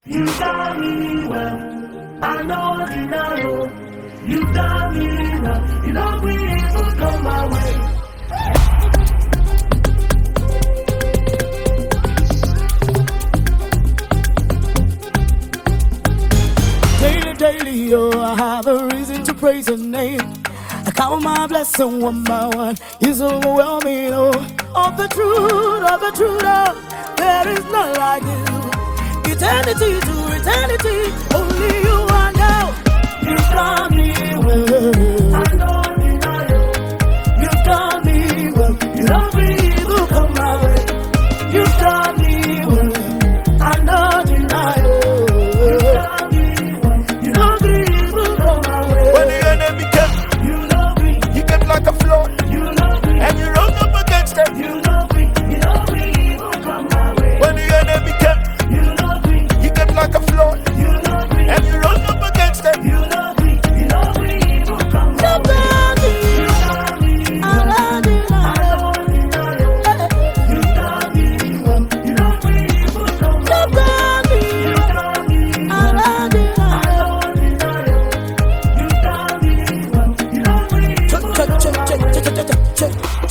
You got me well, I know denial. You got me well, you know we will come my way. Daily, oh, I have a reason to praise your name. I count my blessing one by one. It's overwhelming, oh. Of the truth, oh, there is none like you. Eternity to eternity, only you I know. You got me well, I know denial. You got me well, you don't believe will come my way. You got me well, I know denial. You got me well, you don't believe will come my way. When the enemy came, you love me. he came like a flood, You love me. and you rose up against them. You love me. You don't believe will come my way. When the enemy came, You love me. he came like a flood, You love me. and you rose up against them. You love me. You don't believe will come my way. You got me. I love you, I don't deny it. You got me. You don't believe will come my way. You got me. I love you. I don't deny it. You got me. You don't believe will come my way.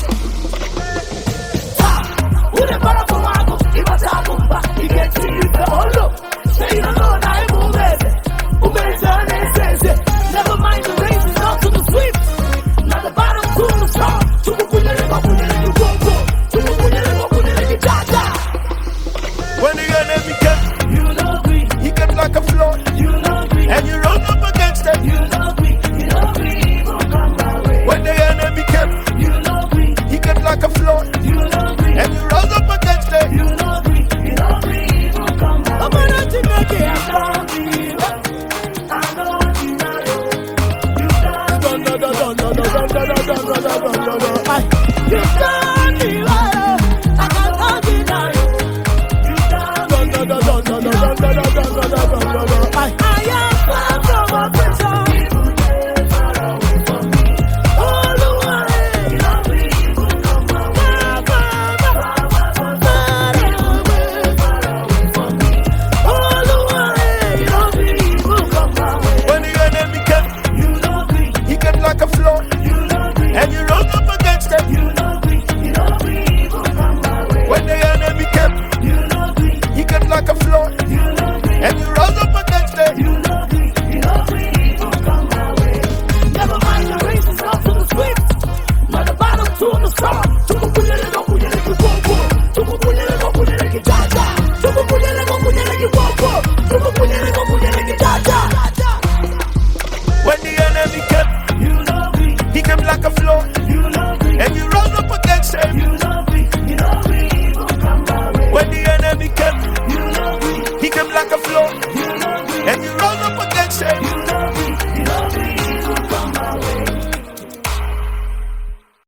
Ule para fumago, ibatagumba, igetiliza olo. Say no no na imubeze, ubeze neseze. Never mind the races, not to the sweep. Not the bottom to the top. Tukukunyele kigongo, tukukunyele kijaja. When the enemy came, You love me, he came like a flood, you love me, and you rose up against them. you love me, you love me, will come my way. When the enemy came, You love me, he came like a flood, you love me, and you rose up against them. you love me, you love me, will come my I'm way. gonna take You it. got me, I know deny it. You got me. You got me well, I cannot deny it. I am far from oppression. All the way, all the way. When the enemy came, he came like a flood, and you rose up against them. When the enemy came, he came like a flood, and you rose up against them. Never mind the races, not to the swift, not the bottom to the top. Tukukunyele kigongo, tukukunyele kijaja. Tukukunyele kijaja. When the enemy came, You love me, he came like a flood, you love me, and you rose up against them. you love me, you love me, will come my way. When the enemy came, You love me, he came like a flood, you love me, and you rose up against them.